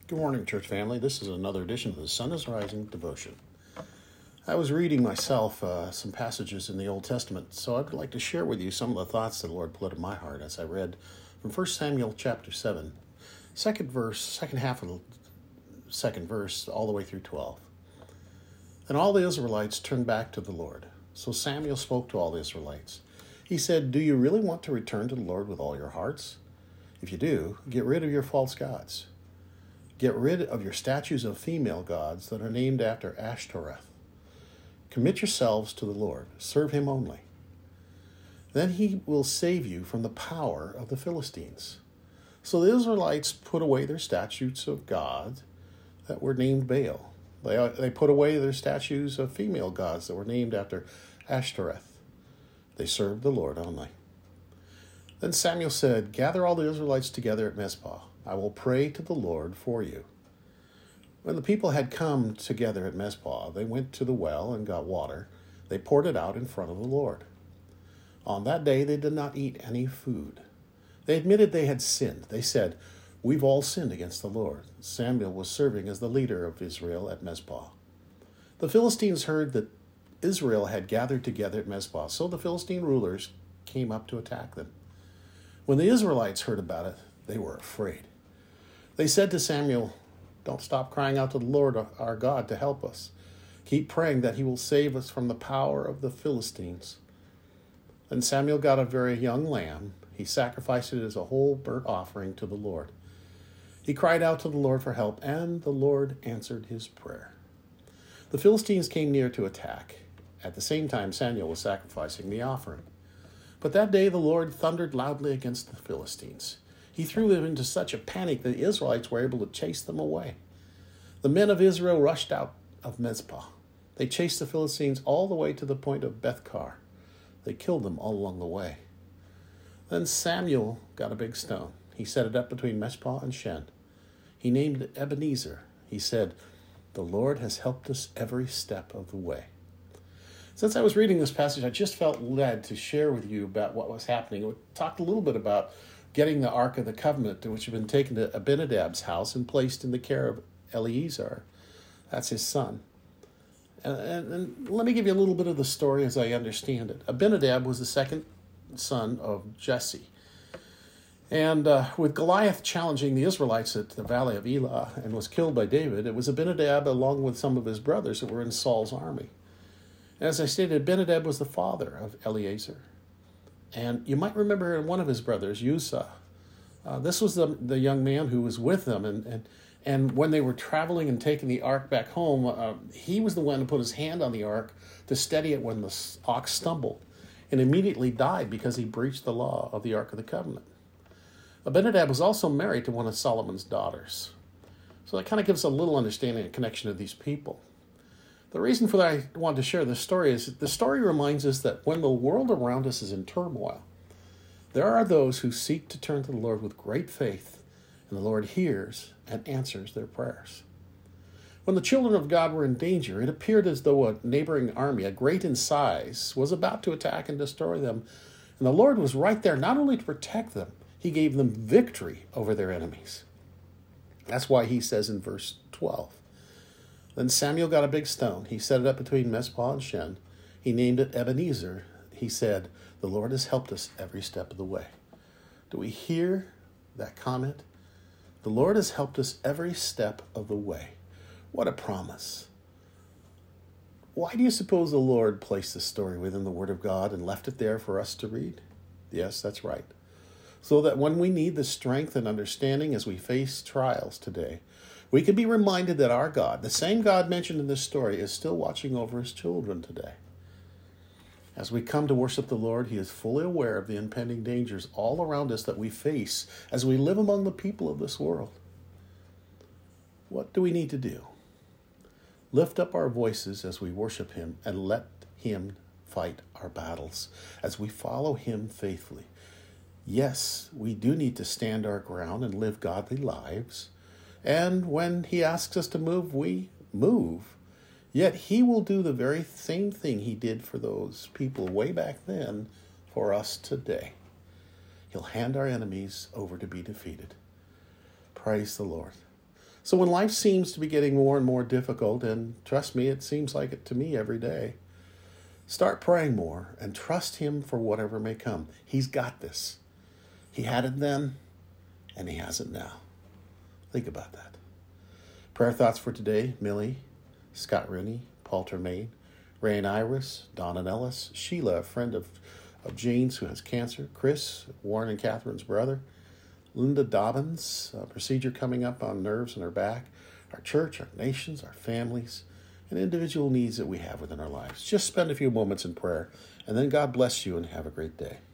Good morning, church family. This is another edition of the Sun is Rising devotion. I was reading myself some passages in the Old Testament, so I'd like to share with you some of the thoughts that the Lord put in my heart as I read from 1 Samuel chapter 7, second half of the second verse, all the way through 12. And all the Israelites turned back to the Lord. So Samuel spoke to all the Israelites. He said, "Do you really want to return to the Lord with all your hearts? If you do, get rid of your false gods. Get rid of your statues of female gods that are named after Ashtoreth. Commit yourselves to the Lord. Serve him only. Then he will save you from the power of the Philistines." So the Israelites put away their statues of God that were named Baal. They put away their statues of female gods that were named after Ashtoreth. They served the Lord only. Then Samuel said, "Gather all the Israelites together at Mizpah. I will pray to the Lord for you." When the people had come together at Mizpah, they went to the well and got water. They poured it out in front of the Lord. On that day they did not eat any food. They admitted they had sinned. They said, "We've all sinned against the Lord." Samuel was serving as the leader of Israel at Mizpah. The Philistines heard that Israel had gathered together at Mizpah, so the Philistine rulers came up to attack them. When the Israelites heard about it, they were afraid. They said to Samuel, "Don't stop crying out to the Lord our God to help us. Keep praying that he will save us from the power of the Philistines." Then Samuel got a very young lamb. He sacrificed it as a whole burnt offering to the Lord. He cried out to the Lord for help, and the Lord answered his prayer. The Philistines came near to attack. At the same time, Samuel was sacrificing the offering. But that day the Lord thundered loudly against the Philistines. He threw them into such a panic that the Israelites were able to chase them away. The men of Israel rushed out of Mizpah. They chased the Philistines all the way to the point of Beth-kar. They killed them all along the way. Then Samuel got a big stone. He set it up between Mizpah and Shen. He named it Ebenezer. He said, "The Lord has helped us every step of the way." Since I was reading this passage, I just felt led to share with you about what was happening. We talked a little bit about getting the Ark of the Covenant, which had been taken to Abinadab's house and placed in the care of Eleazar. That's his son. And let me give you a little bit of the story as I understand it. Abinadab was the second son of Jesse. And with Goliath challenging the Israelites at the valley of Elah and was killed by David, it was Abinadab along with some of his brothers that were in Saul's army. As I stated, Abinadab was the father of Eleazar. And you might remember in one of his brothers, Uzzah. This was the young man who was with them. And when they were traveling and taking the ark back home, he was the one who put his hand on the ark to steady it when the ox stumbled and immediately died because he breached the law of the Ark of the Covenant. Abinadab was also married to one of Solomon's daughters. So that kind of gives a little understanding and connection of these people. The reason for that I wanted to share this story is the story reminds us that when the world around us is in turmoil, there are those who seek to turn to the Lord with great faith, and the Lord hears and answers their prayers. When the children of God were in danger, it appeared as though a neighboring army, a great in size, was about to attack and destroy them. And the Lord was right there, not only to protect them, he gave them victory over their enemies. That's why he says in verse 12, "Then Samuel got a big stone. He set it up between Mizpah and Shen. He named it Ebenezer. He said, 'The Lord has helped us every step of the way.'" Do we hear that comment? The Lord has helped us every step of the way. What a promise. Why do you suppose the Lord placed this story within the Word of God and left it there for us to read? Yes, that's right. So that when we need the strength and understanding as we face trials today, we can be reminded that our God, the same God mentioned in this story, is still watching over his children today. As we come to worship the Lord, he is fully aware of the impending dangers all around us that we face as we live among the people of this world. What do we need to do? Lift up our voices as we worship him and let him fight our battles as we follow him faithfully. Yes, we do need to stand our ground and live godly lives. And when he asks us to move, we move. Yet he will do the very same thing he did for those people way back then for us today. He'll hand our enemies over to be defeated. Praise the Lord. So when life seems to be getting more and more difficult, and trust me, it seems like it to me every day, start praying more and trust him for whatever may come. He's got this. He had it then, and he has it now. Think about that. Prayer thoughts for today: Millie, Scott Rooney, Paul Tremaine, Ray and Iris, Don and Ellis, Sheila, a friend of Jane's who has cancer, Chris, Warren and Catherine's brother, Linda Dobbins, a procedure coming up on nerves in her back, our church, our nations, our families, and individual needs that we have within our lives. Just spend a few moments in prayer, and then God bless you and have a great day.